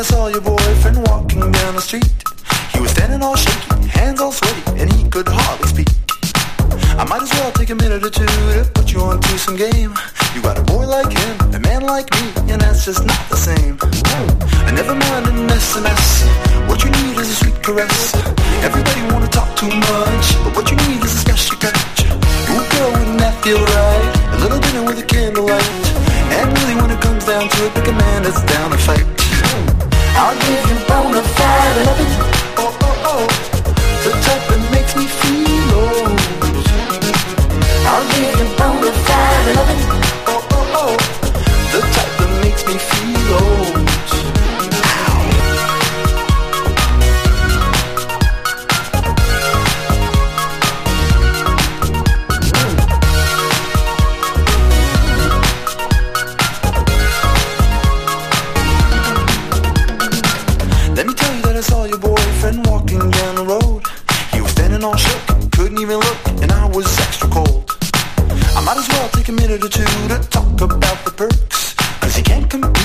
saw your boyfriend walking down the street. He was standing all shaky, hands all sweaty, and he could hardly speak. I might as well take a minute or two to put you onto some game. You got a boy like him, a man like me, and that's just not the same. And never mind an SMS, what you need is a sweet caress. Everybody wanna talk too much, but what you need is a special touch. Ooh girl, wouldn't that feel right? A little dinner with a candlelight. And really when it comes down to it, pick a man that's down to fight. I'll give you bona fide loving, oh oh oh, the type that makes me feel old. I'll give you bona fide loving, oh oh oh, the type that makes me feel old. Let me tell you that I saw your boyfriend walking down the road. He was standing all shook, couldn't even look, and I was extra cold. I might as well take a minute or two to talk about the perks, 'cause he can't compete